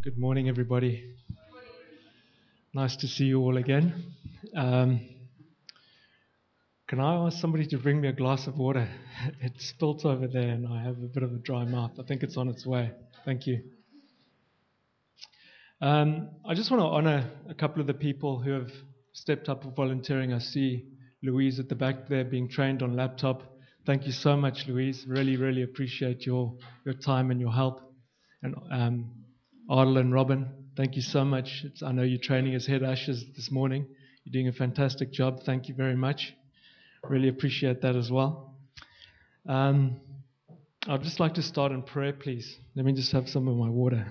Good morning, everybody. Nice to see you all again. Can I ask somebody to bring me a glass of water? It's spilt over there and I have a bit of a dry mouth. I think it's on its way. Thank you. I just want to honor a couple of the people who have stepped up for volunteering. I see Louise at the back there being trained on laptop. Thank you so much, Louise. Really appreciate your time and your help. And Ardal and Robin, thank you so much. I know you're training as head ushers this morning. You're doing a fantastic job. Thank you very much. Really appreciate that as well. I'd just like to start in prayer, please. Let me just have some of my water.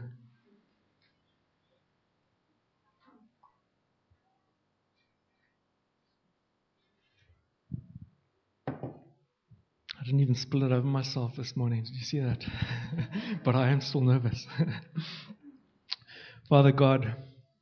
I didn't even spill it over myself this morning. Did you see that? But I am still nervous. Father God,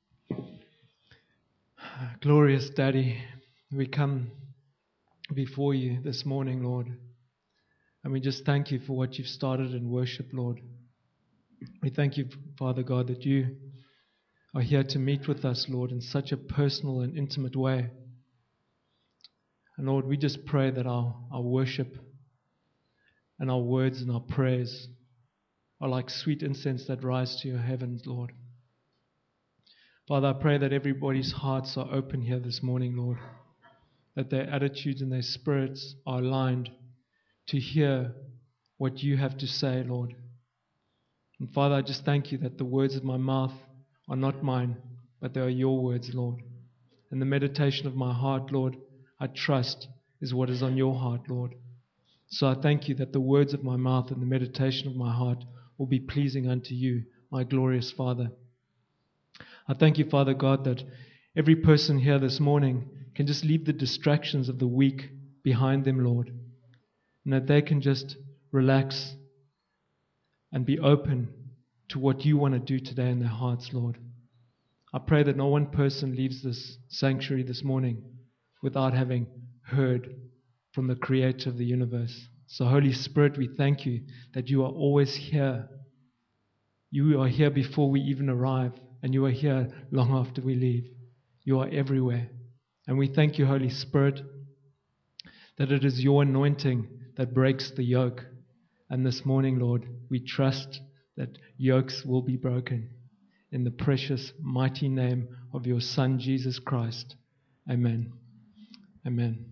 glorious Daddy, we come before you this morning, Lord, and we just thank you for what you've started in worship, Lord. We thank you, Father God, that you are here to meet with us, Lord, in such a personal and intimate way. And Lord, we just pray that our worship and our words and our prayers are like sweet incense that rise to your heavens, Lord. Father, I pray that everybody's hearts are open here this morning, Lord, that their attitudes and their spirits are aligned to hear what you have to say, Lord. And Father, I just thank you that the words of my mouth are not mine, but they are your words, Lord. And the meditation of my heart, Lord, I trust is what is on your heart, Lord. So I thank you that the words of my mouth and the meditation of my heart will be pleasing unto you, my glorious Father. I thank you, Father God, that every person here this morning can just leave the distractions of the week behind them, Lord, and that they can just relax and be open to what you want to do today in their hearts, Lord. I pray that no one person leaves this sanctuary this morning without having heard from the Creator of the universe. So Holy Spirit, we thank you that you are always here. You are here before we even arrive, and you are here long after we leave. You are everywhere. And we thank you, Holy Spirit, that it is your anointing that breaks the yoke. And this morning, Lord, we trust that yokes will be broken. In the precious, mighty name of your Son, Jesus Christ. Amen. Amen.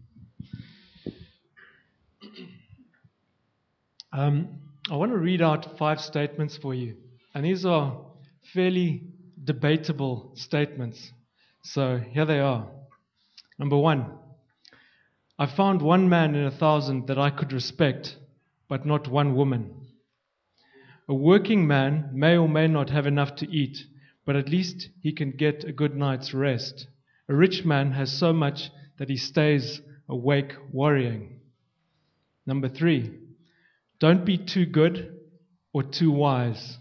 I want to read out 5 statements for you. And these are fairly debatable statements. So here they are. Number 1. I found one man in 1,000 that I could respect, but not one woman. A working man may or may not have enough to eat, but at least he can get a good night's rest. A rich man has so much that he stays awake worrying. Number 3. Don't be too good or too wise.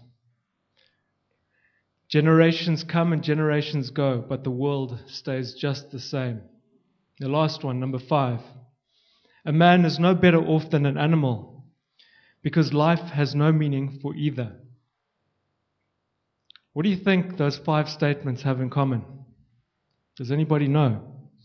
Generations come and generations go, but the world stays just the same. The last one, number 5. A man is no better off than an animal, because life has no meaning for either. What do you think those 5 statements have in common? Does anybody know?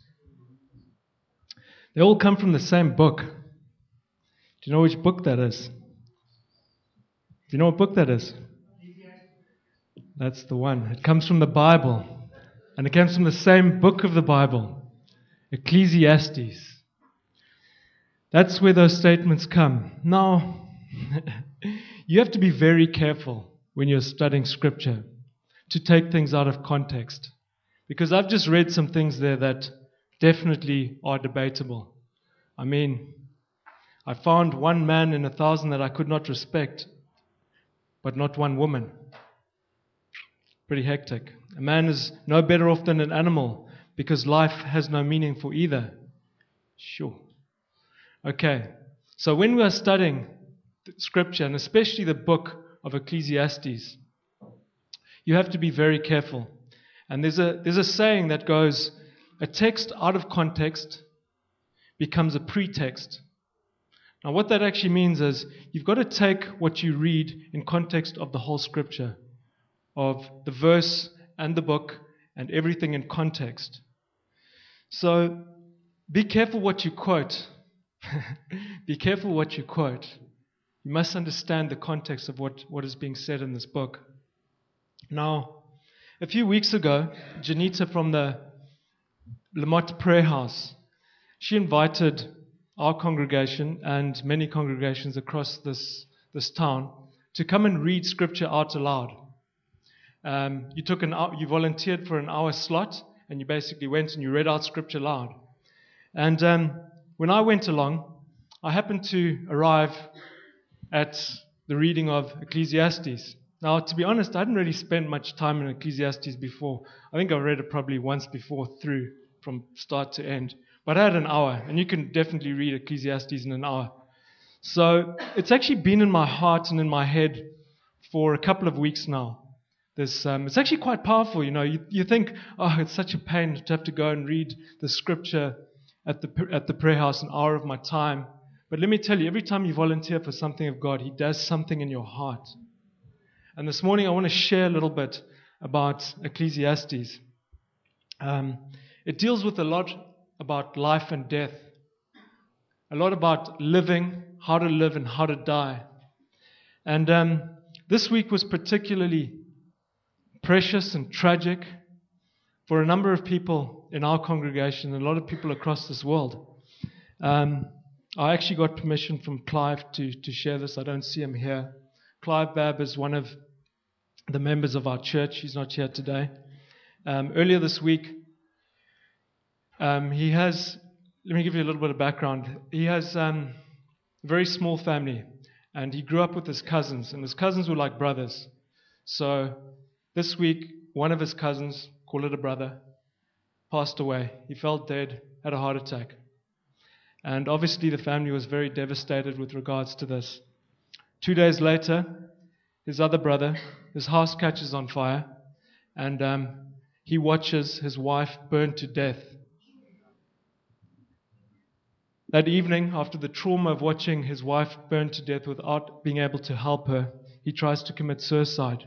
They all come from the same book. Do you know which book that is? Do you know what book that is? That's the one. It comes from the Bible. And it comes from the same book of the Bible, Ecclesiastes. That's where those statements come. Now, you have to be very careful when you're studying Scripture to take things out of context. Because I've just read some things there that definitely are debatable. I mean, I found one man in 1,000 that I could not respect, but not one woman. Pretty hectic. A man is no better off than an animal because life has no meaning for either. Sure. Okay. So when we are studying Scripture, and especially the book of Ecclesiastes, you have to be very careful. And there's a saying that goes, a text out of context becomes a pretext. Now what that actually means is you've got to take what you read in context of the whole Scripture. of the verse and the book and everything in context. So be careful what you quote. Be careful what you quote. You must understand the context of what is being said in this book. Now, a few weeks ago, Janita from the Lamont Prayer House, she invited our congregation and many congregations across this town to come and read scripture out aloud. You volunteered for an hour slot, and you basically went and you read out scripture aloud. And when I went along, I happened to arrive at the reading of Ecclesiastes. Now, to be honest, I hadn't really spent much time in Ecclesiastes before. I think I read it probably once before through, from start to end. But I had an hour, and you can definitely read Ecclesiastes in an hour. So it's actually been in my heart and in my head for a couple of weeks now. It's actually quite powerful, you know. You think, oh, it's such a pain to have to go and read the scripture at the prayer house, an hour of my time. But let me tell you, every time you volunteer for something of God, He does something in your heart. And this morning I want to share a little bit about Ecclesiastes. It deals with a lot about life and death, a lot about living, how to live and how to die. And this week was particularly precious and tragic for a number of people in our congregation and a lot of people across this world. I actually got permission from Clive to share this. I don't see him here. Clive Babb is one of the members of our church. He's not here today. Earlier this week, let me give you a little bit of background. He has a very small family, and he grew up with his cousins, and his cousins were like brothers. So this week, one of his cousins, call it a brother, passed away. He fell dead, had a heart attack. And obviously the family was very devastated with regards to this. 2 days later, his other brother, his house catches on fire, and he watches his wife burned to death. That evening, after the trauma of watching his wife burned to death without being able to help her, he tries to commit suicide.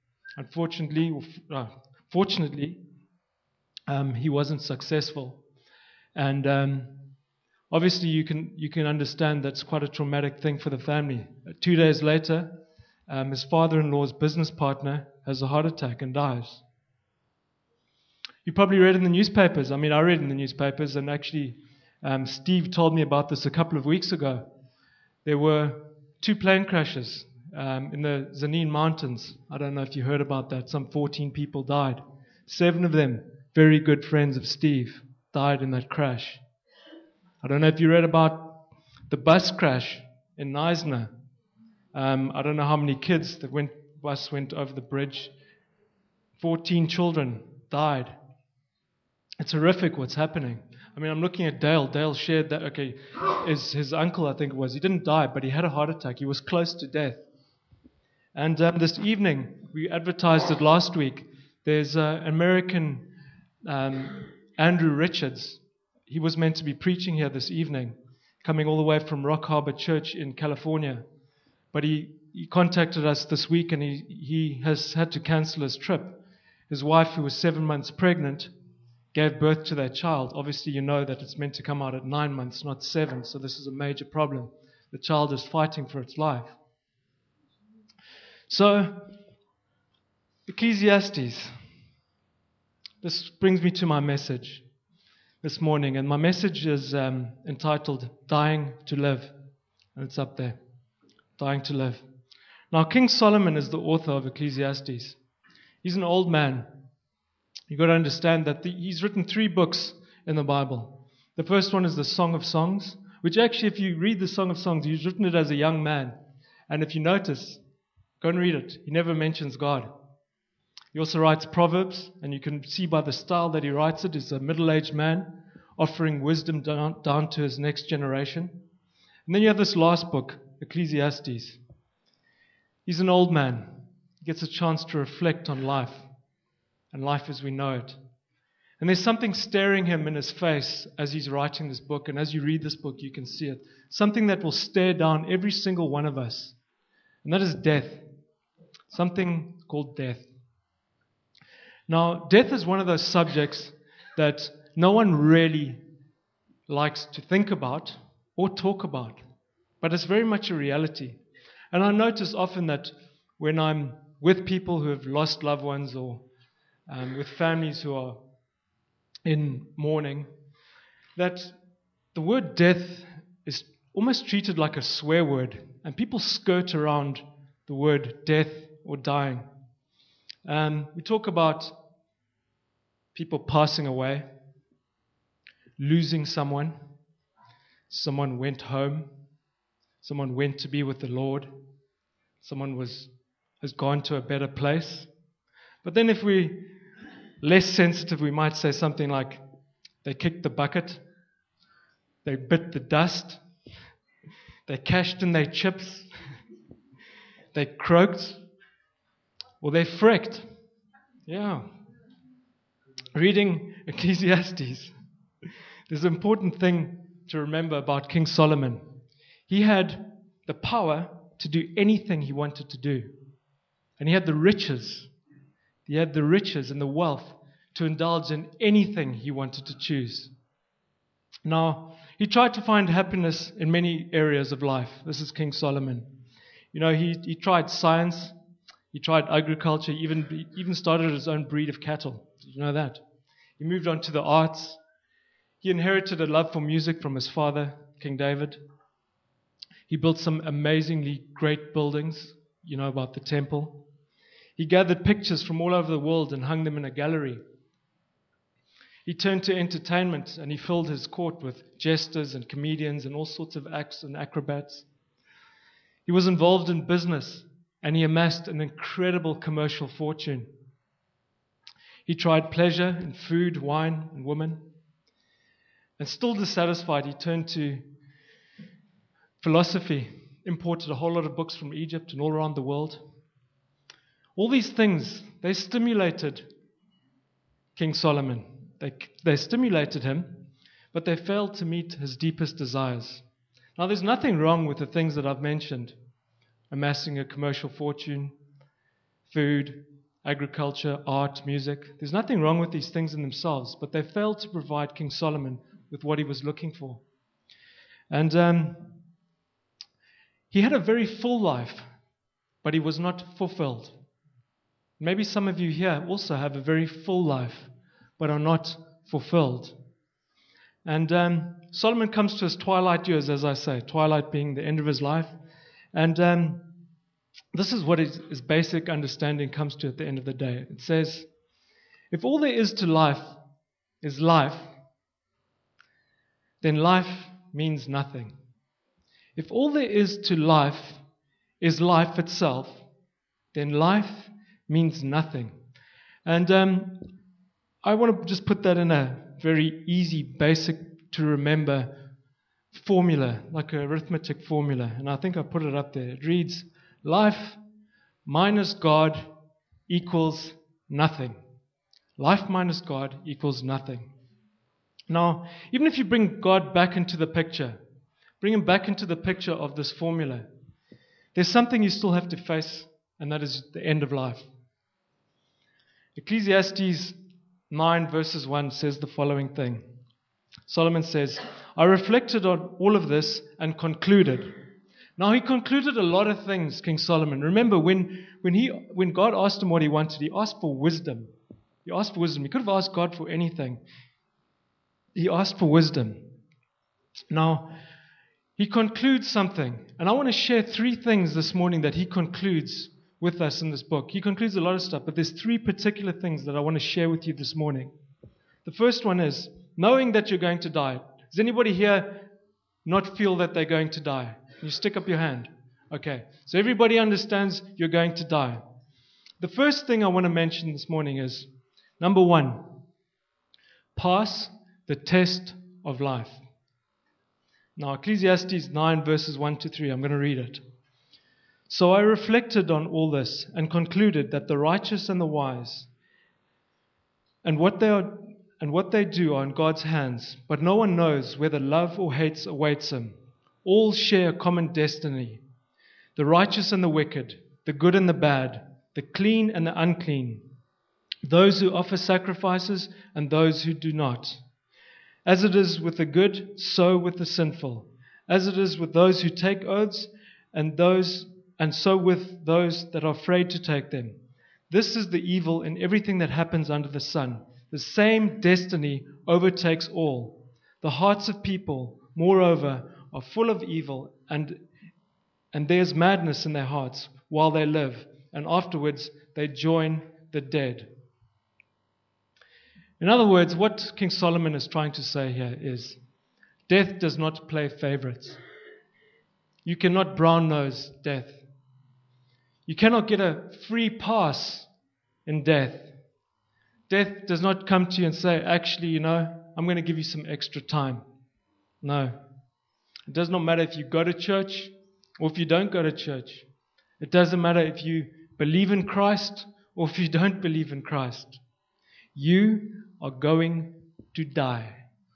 Fortunately, he wasn't successful. And obviously you can understand that's quite a traumatic thing for the family. 2 days later, his father-in-law's business partner has a heart attack and dies. You probably read in the newspapers. I mean, I read in the newspapers, and actually Steve told me about this a couple of weeks ago. There were 2 plane crashes in the Zanin Mountains. I don't know if you heard about that. Some 14 people died. 7 of them, very good friends of Steve, died in that crash. I don't know if you read about the bus crash in Neisner. I don't know how many kids the bus went over the bridge. 14 children died. It's horrific what's happening. I mean, I'm looking at Dale. Dale shared that, his uncle, I think it was. He didn't die, but he had a heart attack. He was close to death. And this evening, we advertised it last week, there's an American, Andrew Richards. He was meant to be preaching here this evening, coming all the way from Rock Harbor Church in California. But he contacted us this week, and he has had to cancel his trip. His wife, who was 7 months pregnant, gave birth to their child. Obviously, you know that it's meant to come out at 9 months, not 7, so this is a major problem. The child is fighting for its life. So, Ecclesiastes. This brings me to my message this morning, and my message is entitled Dying to Live, and it's up there. Dying to Live. Now, King Solomon is the author of Ecclesiastes. He's an old man. You've got to understand that he's written 3 books in the Bible. The first one is the Song of Songs, which actually, if you read the Song of Songs, he's written it as a young man. And if you notice, go and read it. He never mentions God. He also writes Proverbs, and you can see by the style that he writes it, he's a middle-aged man offering wisdom down to his next generation. And then you have this last book, Ecclesiastes. He's an old man. He gets a chance to reflect on life, and life as we know it. And there's something staring him in his face as he's writing this book, and as you read this book, you can see it. Something that will stare down every single one of us, and that is death. Something called death. Now, death is one of those subjects that no one really likes to think about or talk about, but it's very much a reality. And I notice often that when I'm with people who have lost loved ones or with families who are in mourning, that the word death is almost treated like a swear word, and people skirt around the word death or dying. We talk about people passing away, losing someone. Someone went home. Someone went to be with the Lord. Someone has gone to a better place. But then if we're less sensitive, we might say something like, they kicked the bucket, they bit the dust, they cashed in their chips, they croaked, or they freaked. Yeah. Reading Ecclesiastes, there's an important thing to remember about King Solomon. He had the power to do anything he wanted to do. And he had the riches. He had the riches and the wealth to indulge in anything he wanted to choose. Now, he tried to find happiness in many areas of life. This is King Solomon. You know, he tried science. He tried agriculture. He even started his own breed of cattle. Did you know that? He moved on to the arts. He inherited a love for music from his father, King David. He built some amazingly great buildings, you know, about the temple. He gathered pictures from all over the world and hung them in a gallery. He turned to entertainment and he filled his court with jesters and comedians and all sorts of acts and acrobats. He was involved in business and he amassed an incredible commercial fortune. He tried pleasure in food, wine, and women. And still dissatisfied, he turned to philosophy, imported a whole lot of books from Egypt and all around the world. All these things, they stimulated King Solomon. They stimulated him, but they failed to meet his deepest desires. Now, there's nothing wrong with the things that I've mentioned. Amassing a commercial fortune, food, agriculture, art, music. There's nothing wrong with these things in themselves, but they failed to provide King Solomon with what he was looking for. And he had a very full life, but he was not fulfilled. Maybe some of you here also have a very full life, but are not fulfilled. And Solomon comes to his twilight years, as I say, twilight being the end of his life. And this is what his basic understanding comes to at the end of the day. It says, if all there is to life is life, then life means nothing. If all there is to life is life itself, then life means nothing. And I want to just put that in a very easy, basic to remember formula, like an arithmetic formula. And I think I put it up there. It reads, life minus God equals nothing. Life minus God equals nothing. Now, even if you bring God back into the picture, bring him back into the picture of this formula, there's something you still have to face, and that is the end of life. Ecclesiastes 9 verses 1 says the following thing. Solomon says, I reflected on all of this and concluded. Now he concluded a lot of things, King Solomon. Remember, when God asked him what he wanted, he asked for wisdom. He asked for wisdom. He could have asked God for anything. He asked for wisdom. Now, he concludes something. And I want to share 3 things this morning that he concludes with us in this book. He concludes a lot of stuff, but there's 3 particular things that I want to share with you this morning. The first one is, knowing that you're going to die. Does anybody here not feel that they're going to die? Can you stick up your hand? Okay. So everybody understands you're going to die. The first thing I want to mention this morning is, number 1, pass the test of life. Now, Ecclesiastes 9 verses 1 to 3, I'm going to read it. So I reflected on all this and concluded that the righteous and the wise and what they do are in God's hands, but no one knows whether love or hate awaits him. All share a common destiny. The righteous and the wicked, the good and the bad, the clean and the unclean. those who offer sacrifices and those who do not. As it is with the good, so with the sinful. As it is with those who take oaths, and so with those that are afraid to take them. This is the evil in everything that happens under the sun. The same destiny overtakes all. The hearts of people, moreover, are full of evil, and there's madness in their hearts while they live, and afterwards they join the dead. In other words, what King Solomon is trying to say here is, death does not play favorites. You cannot brown nose death. You cannot get a free pass in death. Death does not come to you and say, actually, I'm going to give you some extra time. No. It does not matter if you go to church or if you don't go to church. It doesn't matter if you believe in Christ or if you don't believe in Christ. You are going to die.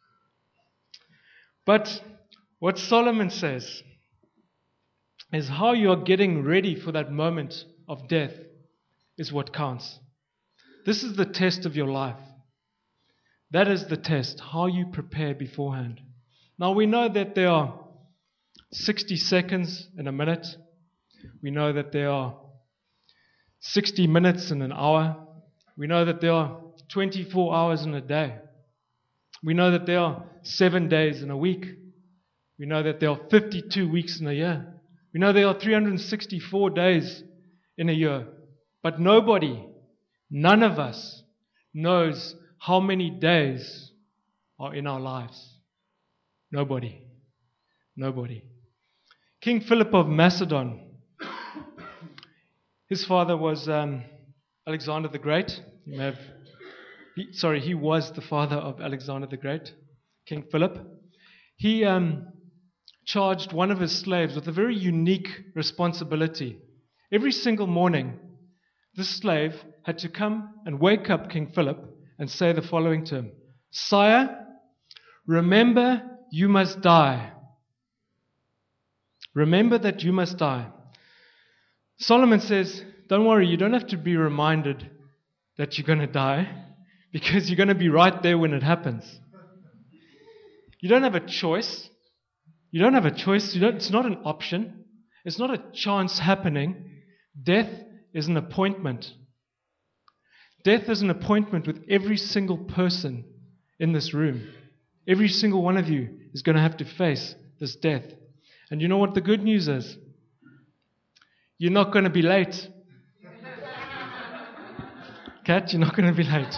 But what Solomon says is how you are getting ready for that moment of death is what counts. This is the test of your life. That is the test, how you prepare beforehand. Now we know that there are 60 seconds in a minute. We know that there are 60 minutes in an hour. We know that there are 24 hours in a day. We know that there are 7 days in a week. We know that there are 52 weeks in a year. We know there are 364 days in a year. But none of us knows how many days are in our lives. Nobody. King Philip of Macedon, his father was Alexander the Great. He was the father of Alexander the Great, King Philip. He charged one of his slaves with a very unique responsibility. Every single morning, this slave had to come and wake up King Philip and say the following to him: "Sire, remember you must die. Remember that you must die." Solomon says, don't worry, you don't have to be reminded that you're going to die, because you're going to be right there when it happens. You don't have a choice. It's not an option. It's not a chance happening. Death is an appointment. Death is an appointment with every single person in this room. Every single one of you is going to have to face this death. And you know what the good news is? You're not going to be late. Kat, you're not going to be late.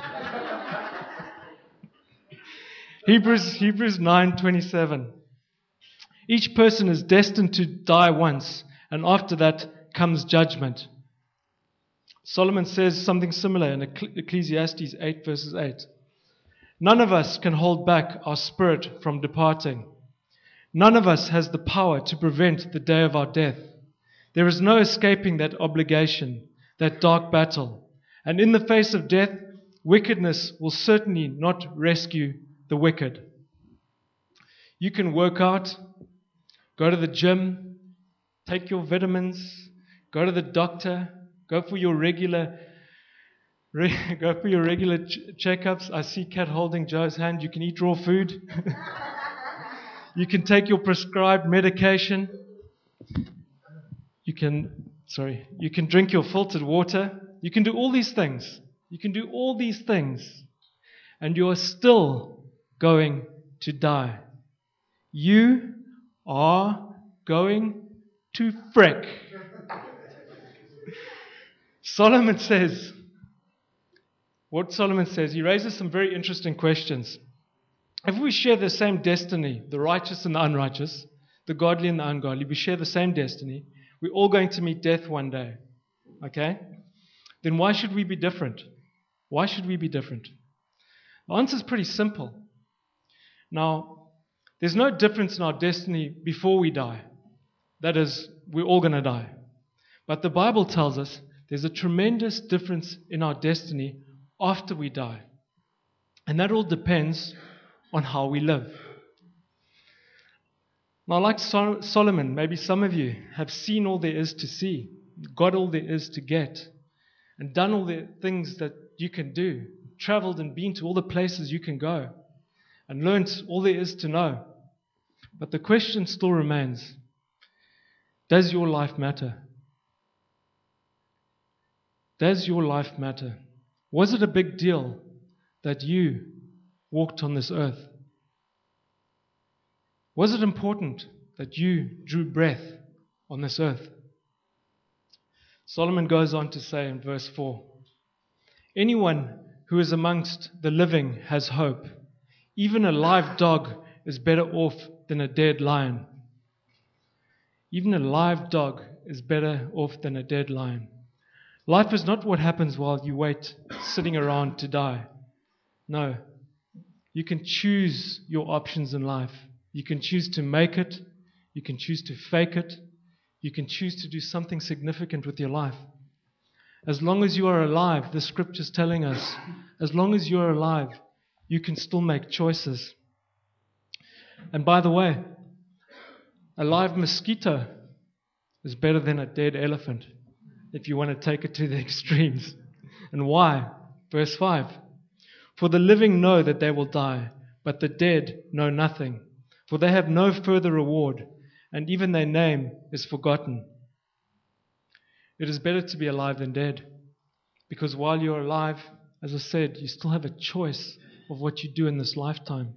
Hebrews 9:27. Each person is destined to die once, and after that comes judgment. Solomon says something similar in Ecclesiastes 8 verses 8. None of us can hold back our spirit from departing. None of us has the power to prevent the day of our death. There is no escaping that obligation, that dark battle. And in the face of death, wickedness will certainly not rescue the wicked. You can work out, go to the gym, take your vitamins, go to the doctor, go for your regular checkups. I see Kat holding Joe's hand. You can eat raw food. You can take your prescribed medication. You can drink your filtered water. You can do all these things. And you are still going to die. You are going to frick. Solomon says, he raises some very interesting questions. If we share the same destiny, the righteous and the unrighteous, the godly and the ungodly, we share the same destiny, we're all going to meet death one day. Okay? Then why should we be different? The answer is pretty simple. Now, there's no difference in our destiny before we die. That is, we're all going to die. But the Bible tells us there's a tremendous difference in our destiny after we die. And that all depends on how we live. Now, like Solomon, maybe some of you have seen all there is to see, got all there is to get, and done all the things that you can do, traveled and been to all the places you can go, and learnt all there is to know. But the question still remains, does your life matter? Does your life matter? Was it a big deal that you walked on this earth? Was it important that you drew breath on this earth? Solomon goes on to say in verse 4, anyone who is amongst the living has hope. Even a live dog is better off than a dead lion. Even a live dog is better off than a dead lion. Life is not what happens while you wait, sitting around to die. No. You can choose your options in life. You can choose to make it. You can choose to fake it. You can choose to do something significant with your life. As long as you are alive, the scripture's telling us, as long as you are alive, you can still make choices. And by the way, a live mosquito is better than a dead elephant, if you want to take it to the extremes. And why? Verse 5. For the living know that they will die, but the dead know nothing. For they have no further reward, and even their name is forgotten. It is better to be alive than dead, because while you're alive, as I said, you still have a choice of what you do in this lifetime.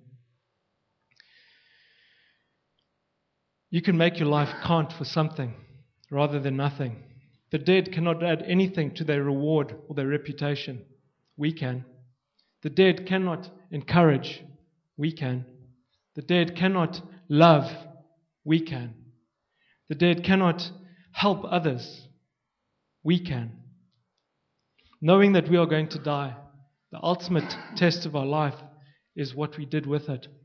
You can make your life count for something rather than nothing. The dead cannot add anything to their reward or their reputation. We can. The dead cannot encourage. We can. The dead cannot love. We can. The dead cannot help others. We can. Knowing that we are going to die, the ultimate test of our life is what we did with it.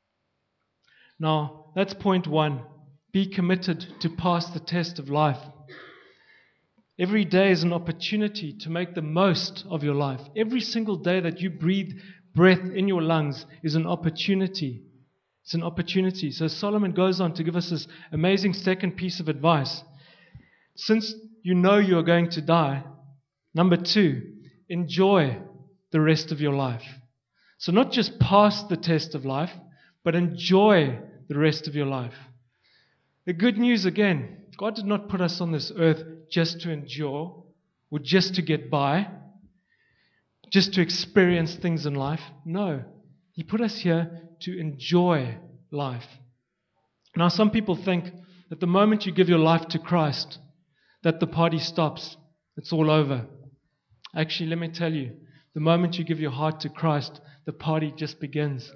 Now, that's point one. Be committed to pass the test of life. Every day is an opportunity to make the most of your life. Every single day that you breathe breath in your lungs is an opportunity. It's an opportunity. So Solomon goes on to give us this amazing second piece of advice. Since you know you are going to die, number 2, enjoy the rest of your life. So not just pass the test of life, but enjoy the rest of your life. The good news again, God did not put us on this earth just to endure or just to get by, just to experience things in life. No, He put us here to enjoy life. Now some people think that the moment you give your life to Christ, that the party stops. It's all over. Actually, let me tell you, the moment you give your heart to Christ, the party just begins.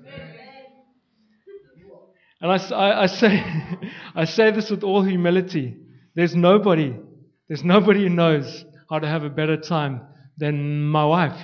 And I say this with all humility. There's nobody who knows how to have a better time than my wife.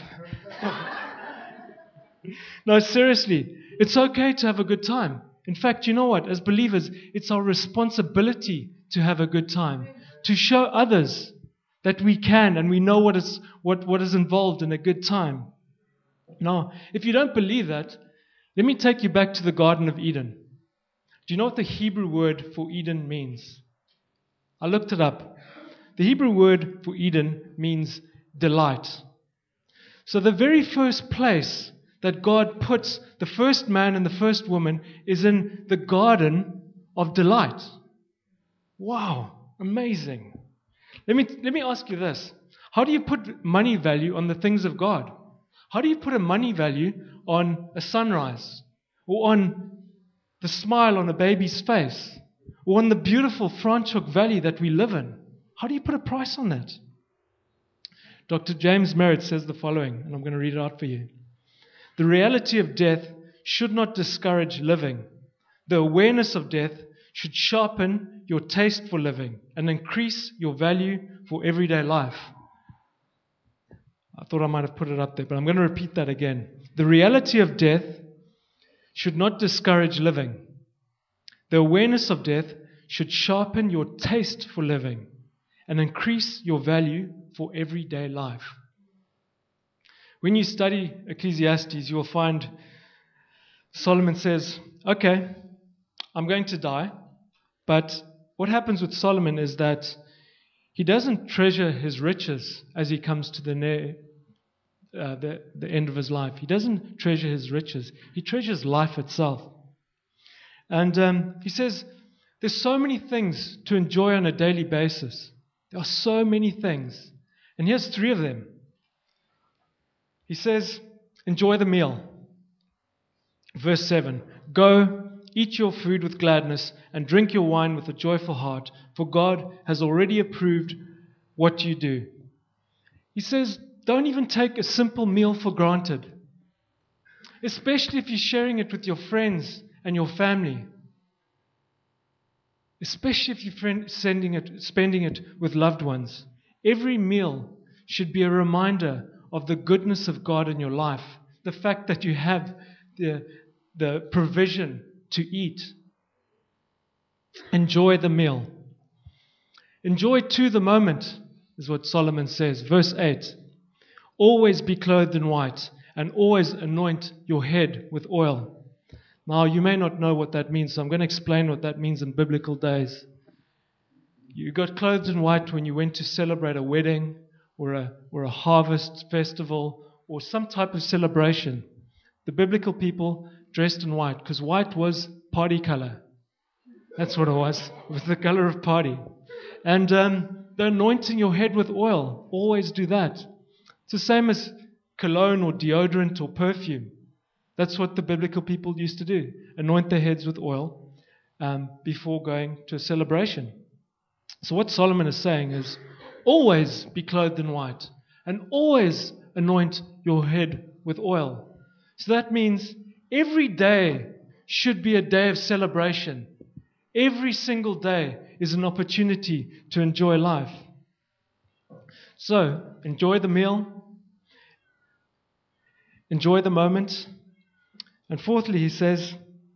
No, seriously, it's okay to have a good time. In fact, you know what? As believers, it's our responsibility to have a good time, to show others that we can and we know what is involved in a good time. Now, if you don't believe that, let me take you back to the Garden of Eden. Do you know what the Hebrew word for Eden means? I looked it up. The Hebrew word for Eden means delight. So the very first place that God puts the first man and the first woman is in the garden of delight. Wow, amazing. Let me ask you this. How do you put money value on the things of God? How do you put a money value on a sunrise? Or on the smile on a baby's face? Or on the beautiful Franschhoek Valley that we live in? How do you put a price on that? Dr. James Merritt says the following, and I'm going to read it out for you. The reality of death should not discourage living. The awareness of death should sharpen your taste for living and increase your value for everyday life. I thought I might have put it up there, but I'm going to repeat that again. The reality of death should not discourage living. The awareness of death should sharpen your taste for living and increase your value for everyday life. When you study Ecclesiastes, you'll find Solomon says, okay, I'm going to die. But what happens with Solomon is that he doesn't treasure his riches as he comes to the the end of his life. He doesn't treasure his riches. He treasures life itself. And he says, there's so many things to enjoy on a daily basis. There are so many things. And here's 3 of them. He says, enjoy the meal. Verse 7, go, eat your food with gladness and drink your wine with a joyful heart, for God has already approved what you do. He says, don't even take a simple meal for granted, especially if you're sharing it with your friends and your family. Especially if you're spending it with loved ones. Every meal should be a reminder of the goodness of God in your life. The fact that you have the provision to eat. Enjoy the meal. Enjoy too the moment, is what Solomon says. Verse 8. Always be clothed in white, and always anoint your head with oil. Now, you may not know what that means, so I'm going to explain what that means in biblical days. You got clothed in white when you went to celebrate a wedding or a harvest festival or some type of celebration. The biblical people dressed in white because white was party color. That's what it was. It was the color of party. And the anointing your head with oil, always do that. It's the same as cologne or deodorant or perfume. That's what the biblical people used to do. Anoint their heads with oil before going to a celebration. So what Solomon is saying is, always be clothed in white and always anoint your head with oil. So that means every day should be a day of celebration. Every single day is an opportunity to enjoy life. So, enjoy the meal. Enjoy the moment. And thirdly, he says,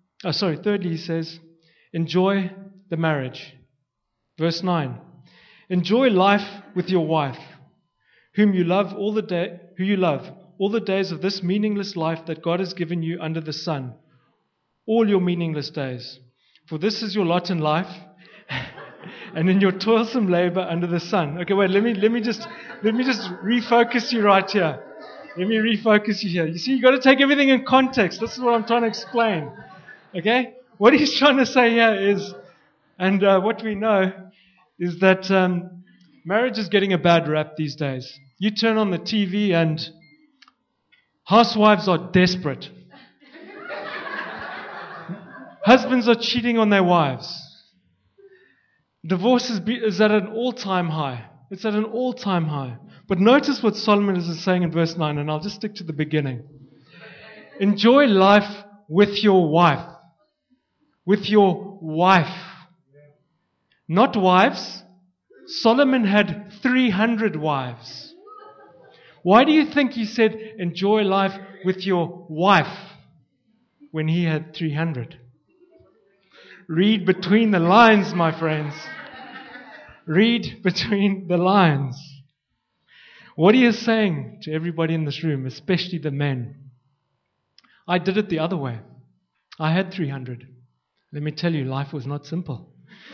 enjoy the marriage. Verse 9. Enjoy life with your wife, who you love all the days of this meaningless life that God has given you under the sun, all your meaningless days. For this is your lot in life, and in your toilsome labor under the sun. Okay, wait, let me just refocus you right here. Let me refocus you here. You see, you've got to take everything in context. This is what I'm trying to explain. Okay? What he's trying to say here is, and what we know is that marriage is getting a bad rap these days. You turn on the TV and housewives are desperate. Husbands are cheating on their wives. Divorce is at an all-time high. It's at an all-time high. But notice what Solomon is saying in verse 9, and I'll just stick to the beginning. Enjoy life with your wife. With your wife. Not wives. Solomon had 300 wives. Why do you think he said, enjoy life with your wife, when he had 300? Read between the lines, my friends. Read between the lines. What he is saying to everybody in this room, especially the men, I did it the other way. I had 300. Let me tell you, life was not simple.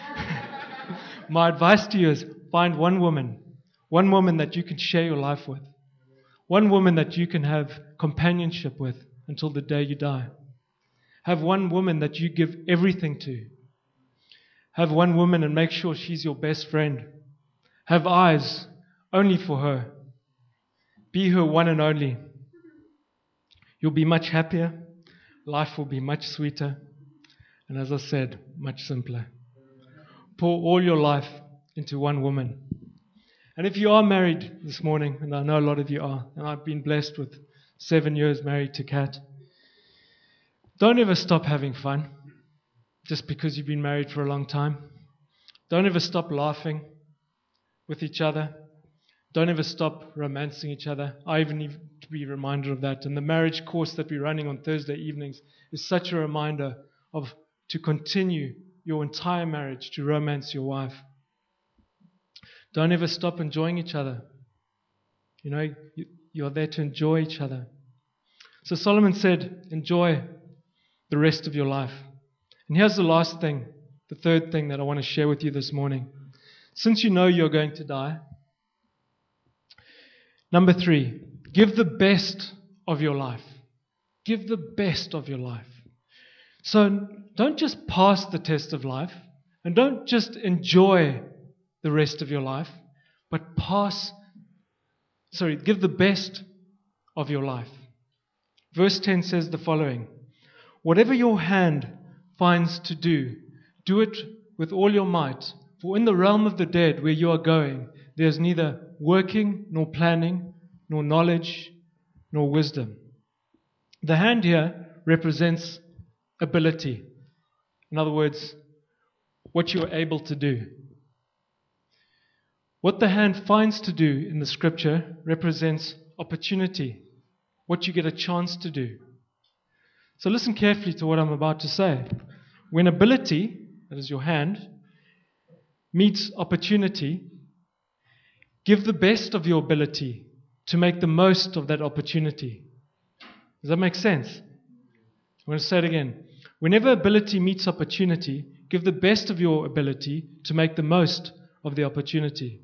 My advice to you is find one woman that you can share your life with. One woman that you can have companionship with until the day you die. Have one woman that you give everything to. Have one woman and make sure she's your best friend. Have eyes only for her. Be her one and only. You'll be much happier. Life will be much sweeter. And as I said, much simpler. Pour all your life into one woman. And if you are married this morning, and I know a lot of you are, and I've been blessed with 7 years married to Kat, don't ever stop having fun just because you've been married for a long time. Don't ever stop laughing with each other. Don't ever stop romancing each other. I even need to be reminded of that. And the marriage course that we're running on Thursday evenings is such a reminder of to continue your entire marriage, to romance your wife. Don't ever stop enjoying each other. You know, you're there to enjoy each other. So Solomon said, enjoy the rest of your life. And here's the last thing, the third thing that I want to share with you this morning. Since you know you're going to die, number 3, Give the best of your life. Give the best of your life. So don't just pass the test of life, and don't just enjoy the rest of your life, but give the best of your life. Verse 10 says the following: whatever your hand finds to do, do it with all your might. For in the realm of the dead where you are going, there is neither working, nor planning, nor knowledge, nor wisdom. The hand here represents ability. In other words, what you are able to do. What the hand finds to do in the scripture represents opportunity, what you get a chance to do. So listen carefully to what I'm about to say. When ability, that is your hand, meets opportunity, give the best of your ability to make the most of that opportunity. Does that make sense? I'm going to say it again. Whenever ability meets opportunity, give the best of your ability to make the most of the opportunity.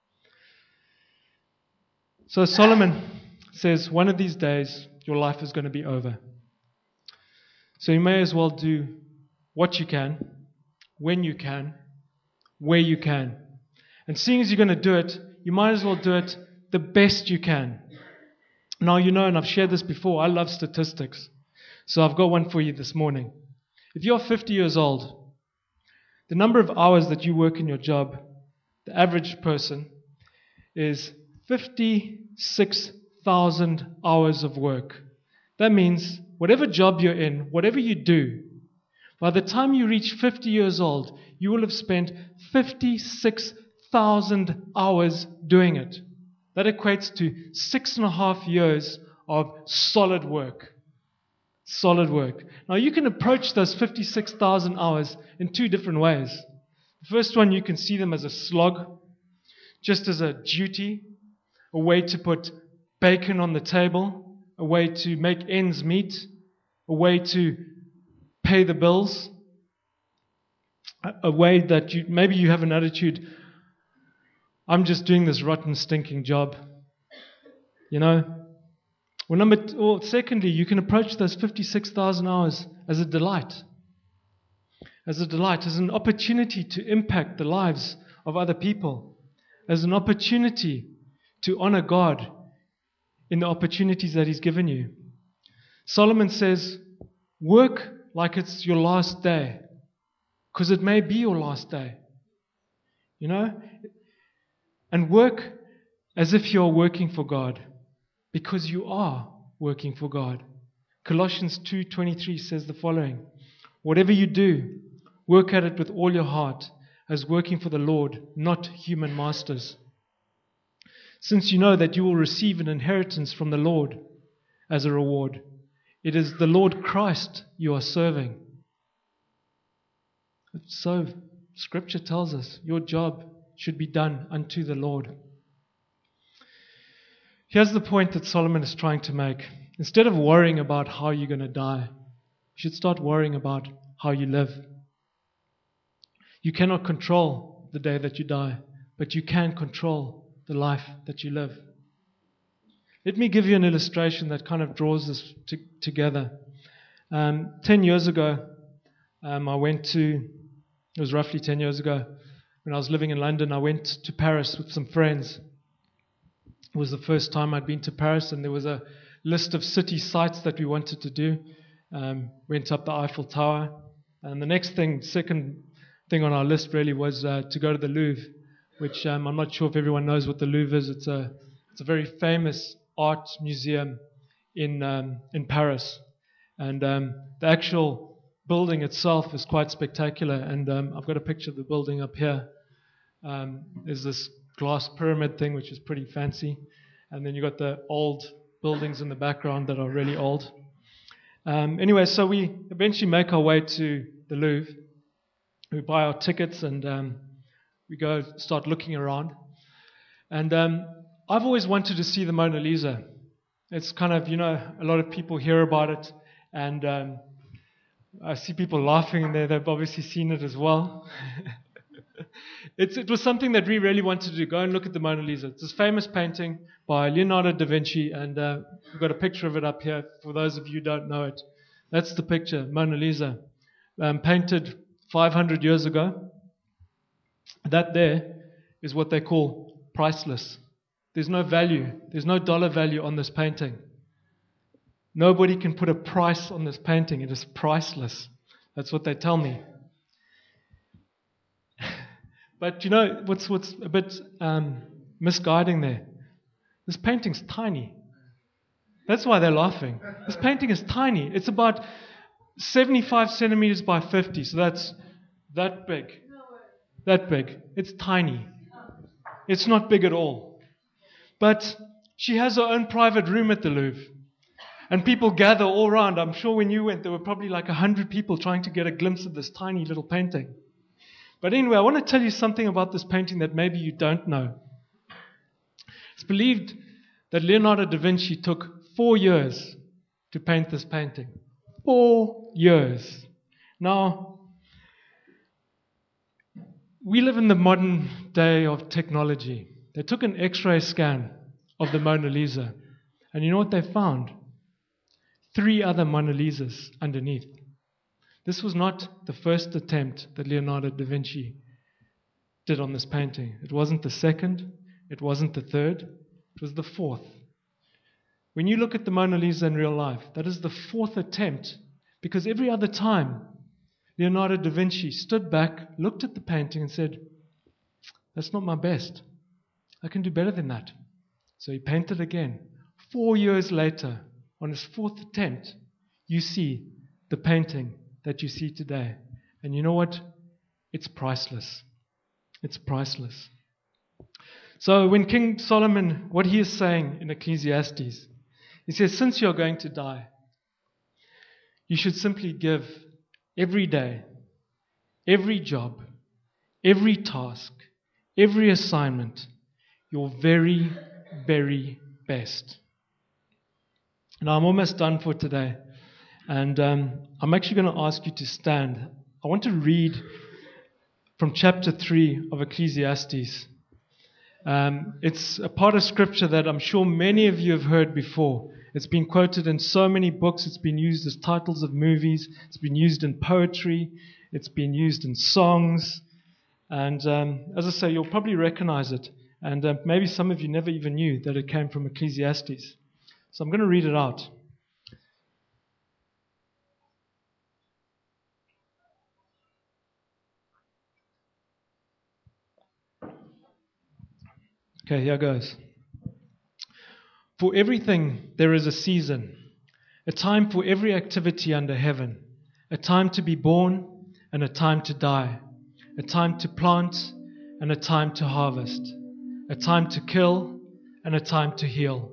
So Solomon says, one of these days, your life is going to be over. So you may as well do what you can, when you can, where you can. And seeing as you're going to do it, you might as well do it the best you can. Now you know, and I've shared this before, I love statistics. So I've got one for you this morning. If you're 50 years old, the number of hours that you work in your job, the average person, is 56,000 hours of work. That means whatever job you're in, whatever you do, by the time you reach 50 years old, you will have spent 56,000 hours doing it. That equates to 6.5 years of solid work. Solid work. Now you can approach those 56,000 hours in two different ways. The first one, you can see them as a slog, just as a duty, a way to put bacon on the table, a way to make ends meet, a way to pay the bills, a way that maybe you have an attitude, I'm just doing this rotten, stinking job. You know? Secondly, you can approach those 56,000 hours as a delight. As a delight, as an opportunity to impact the lives of other people. As an opportunity to honor God in the opportunities that He's given you. Solomon says, work like it's your last day. Because it may be your last day. You know? And work as if you're working for God. Because you are working for God. Colossians 2:23 says the following: whatever you do, work at it with all your heart, as working for the Lord, not human masters. Since you know that you will receive an inheritance from the Lord as a reward. It is the Lord Christ you are serving. So, Scripture tells us your job should be done unto the Lord. Here's the point that Solomon is trying to make. Instead of worrying about how you're going to die, you should start worrying about how you live. You cannot control the day that you die, but you can control the life that you live. Let me give you an illustration that kind of draws this together. 10 years ago, it was roughly 10 years ago, when I was living in London, I went to Paris with some friends. It was the first time I'd been to Paris, and there was a list of city sites that we wanted to do. Went up the Eiffel Tower, and the second thing on our list really was to go to the Louvre, which I'm not sure if everyone knows what the Louvre is. It's a very famous art museum in Paris, and the actual building itself is quite spectacular. And I've got a picture of the building up here. There's this glass pyramid thing, which is pretty fancy, and then you've got the old buildings in the background that are really old. Anyway, so we eventually make our way to the Louvre. We buy our tickets, and we go start looking around. And I've always wanted to see the Mona Lisa. It's kind of, a lot of people hear about it, and I see people laughing in there. They've obviously seen it as well. It was something that we really wanted to do. Go and look at the Mona Lisa. It's this famous painting by Leonardo da Vinci, and we've got a picture of it up here for those of you who don't know it. That's the picture, Mona Lisa, painted 500 years ago. That there is what they call priceless. There's no value. There's no dollar value on this painting. Nobody can put a price on this painting. It is priceless. That's what they tell me. But you know what's a bit misguiding there? This painting's tiny. That's why they're laughing. This painting is tiny. It's about 75 centimeters by 50. So that's that big. That big. It's tiny. It's not big at all. But she has her own private room at the Louvre. And people gather all around. I'm sure when you went, there were probably like 100 people trying to get a glimpse of this tiny little painting. But anyway, I want to tell you something about this painting that maybe you don't know. It's believed that Leonardo da Vinci took 4 years to paint this painting. 4 years. Now, we live in the modern day of technology. They took an X-ray scan of the Mona Lisa. And you know what they found? 3 other Mona Lisas underneath. This was not the first attempt that Leonardo da Vinci did on this painting. It wasn't the second. It wasn't the third. It was the 4th. When you look at the Mona Lisa in real life, that is the 4th attempt, because every other time Leonardo da Vinci stood back, looked at the painting and said, "That's not my best. I can do better than that." So he painted again. 4 years later, on his 4th attempt, you see the painting that you see today. And you know what? It's priceless. It's priceless. So when King Solomon, what he is saying in Ecclesiastes, he says, since you're going to die, you should simply give every day, every job, every task, every assignment, your very, very best. Now I'm almost done for today. And I'm actually going to ask you to stand. I want to read from chapter 3 of Ecclesiastes. It's a part of scripture that I'm sure many of you have heard before. It's been quoted in so many books. It's been used as titles of movies. It's been used in poetry. It's been used in songs. And as I say, you'll probably recognize it. And maybe some of you never even knew that it came from Ecclesiastes. So I'm going to read it out. Okay, here goes. For everything there is a season, a time for every activity under heaven, a time to be born and a time to die, a time to plant and a time to harvest, a time to kill and a time to heal,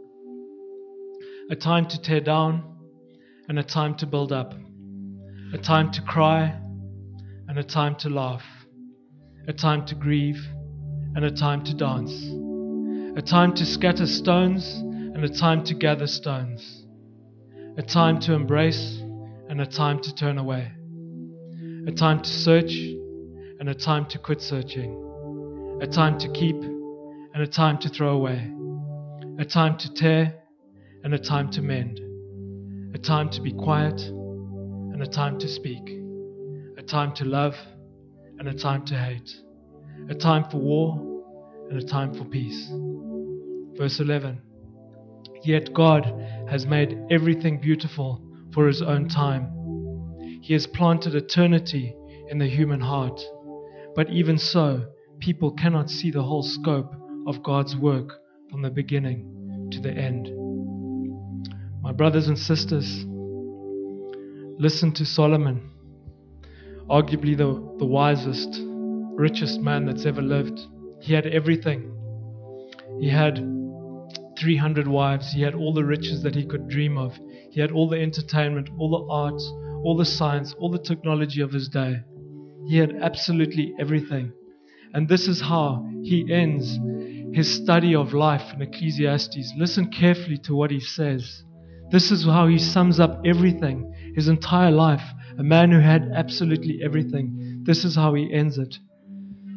a time to tear down and a time to build up, a time to cry and a time to laugh, a time to grieve and a time to dance, a time to scatter stones and a time to gather stones, a time to embrace and a time to turn away, a time to search and a time to quit searching, a time to keep and a time to throw away, a time to tear and a time to mend, a time to be quiet and a time to speak, a time to love and a time to hate, a time for war and a time for peace. Verse 11. Yet God has made everything beautiful for His own time. He has planted eternity in the human heart. But even so, people cannot see the whole scope of God's work from the beginning to the end. My brothers and sisters, listen to Solomon, arguably the wisest, richest man that's ever lived. He had everything. He had 300 wives. He had all the riches that he could dream of. He had all the entertainment, all the art, all the science, all the technology of his day. He had absolutely everything. And this is how he ends his study of life in Ecclesiastes. Listen carefully to what he says. This is how he sums up everything, his entire life. A man who had absolutely everything. This is how he ends it.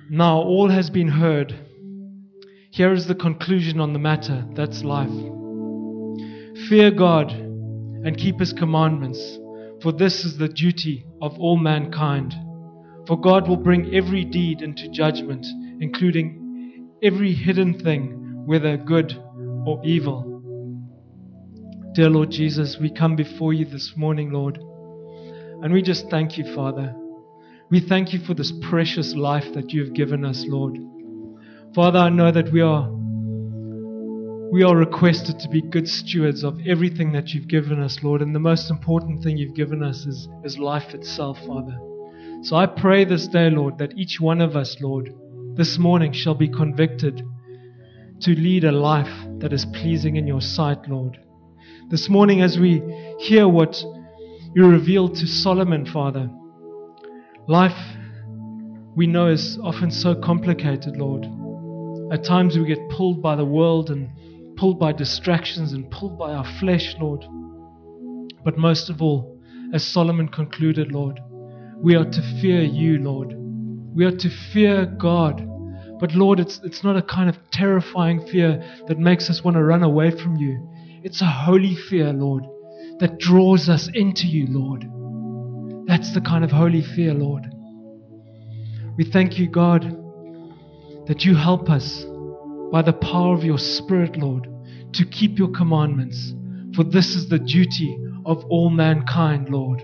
Now all has been heard. Here is the conclusion on the matter. That's life. Fear God and keep His commandments, for this is the duty of all mankind. For God will bring every deed into judgment, including every hidden thing, whether good or evil. Dear Lord Jesus, we come before you this morning, Lord, and we just thank you, Father. We thank you for this precious life that you have given us, Lord. Father, I know that we are requested to be good stewards of everything that you've given us, Lord, and the most important thing you've given us is life itself, Father. So I pray this day, Lord, that each one of us, Lord, this morning shall be convicted to lead a life that is pleasing in your sight, Lord. This morning, as we hear what you revealed to Solomon, Father, life, we know, is often so complicated, Lord. At times we get pulled by the world and pulled by distractions and pulled by our flesh, Lord. But most of all, as Solomon concluded, Lord, we are to fear you, Lord. We are to fear God. But Lord, it's not a kind of terrifying fear that makes us want to run away from you. It's a holy fear, Lord, that draws us into you, Lord. That's the kind of holy fear, Lord. We thank you, God, that you help us by the power of your Spirit, Lord, to keep your commandments. For this is the duty of all mankind, Lord.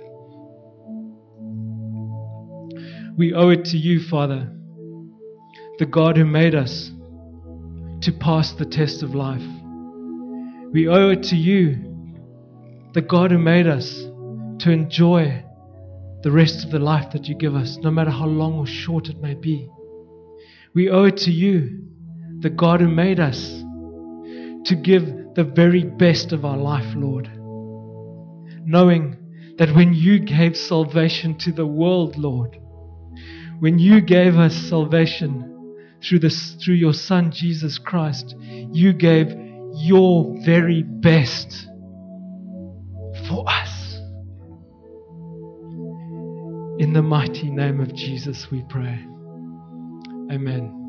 We owe it to you, Father, the God who made us, to pass the test of life. We owe it to you, the God who made us, to enjoy the rest of the life that you give us, no matter how long or short it may be. We owe it to you, the God who made us, to give the very best of our life, Lord. Knowing that when you gave salvation to the world, Lord, when you gave us salvation through your Son, Jesus Christ, you gave your very best for us. In the mighty name of Jesus we pray. Amen.